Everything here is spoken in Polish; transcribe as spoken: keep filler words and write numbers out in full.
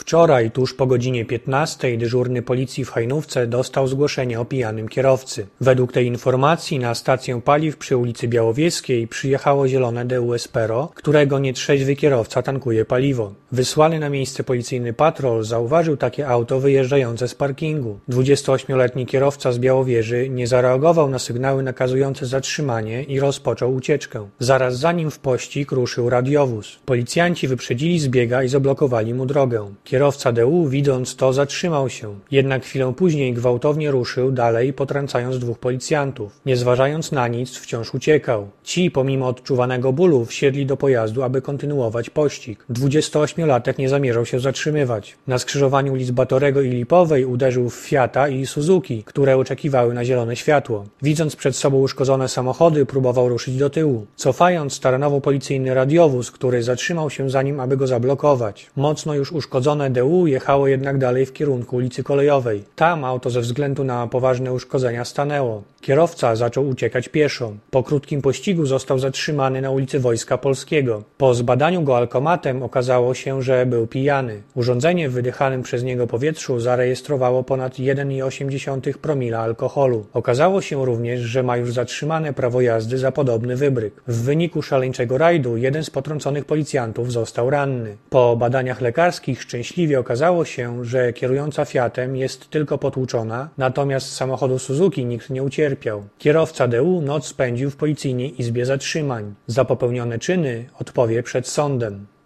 Wczoraj, tuż po godzinie piętnastej, dyżurny policji w Hajnówce dostał zgłoszenie o pijanym kierowcy. Według tej informacji na stację paliw przy ulicy Białowieskiej przyjechało zielone D U Espero, którego nietrzeźwy kierowca tankuje paliwo. Wysłany na miejsce policyjny patrol zauważył takie auto wyjeżdżające z parkingu. dwudziestoośmioletni kierowca z Białowieży nie zareagował na sygnały nakazujące zatrzymanie i rozpoczął ucieczkę. Zaraz za nim w pościg ruszył radiowóz. Policjanci wyprzedzili zbiega i zablokowali mu drogę. Kierowca D U, widząc to, zatrzymał się. Jednak chwilę później gwałtownie ruszył dalej, potrącając dwóch policjantów. Nie zważając na nic, wciąż uciekał. Ci, pomimo odczuwanego bólu, wsiedli do pojazdu, aby kontynuować pościg. dwudziestoośmiolatek nie zamierzał się zatrzymywać. Na skrzyżowaniu ulic Batorego i Lipowej uderzył w Fiata i Suzuki, które oczekiwały na zielone światło. Widząc przed sobą uszkodzone samochody, próbował ruszyć do tyłu. Cofając, staranował policyjny radiowóz, który zatrzymał się za nim, aby go zablokować. Mocno już uszkodzone D U jechało jednak dalej w kierunku ulicy Kolejowej. Tam auto ze względu na poważne uszkodzenia stanęło. Kierowca zaczął uciekać pieszo. Po krótkim pościgu został zatrzymany na ulicy Wojska Polskiego. Po zbadaniu go alkomatem okazało się, że był pijany. Urządzenie w wydychanym przez niego powietrzu zarejestrowało ponad jeden i osiem promila alkoholu. Okazało się również, że ma już zatrzymane prawo jazdy za podobny wybryk. W wyniku szaleńczego rajdu jeden z potrąconych policjantów został ranny. Po badaniach lekarskich szczęśliwie okazało się, że kierująca Fiatem jest tylko potłuczona, natomiast z samochodu Suzuki nikt nie ucierpiał. Kierowca D U noc spędził w policyjnej izbie zatrzymań. Za popełnione czyny odpowie przed sądem.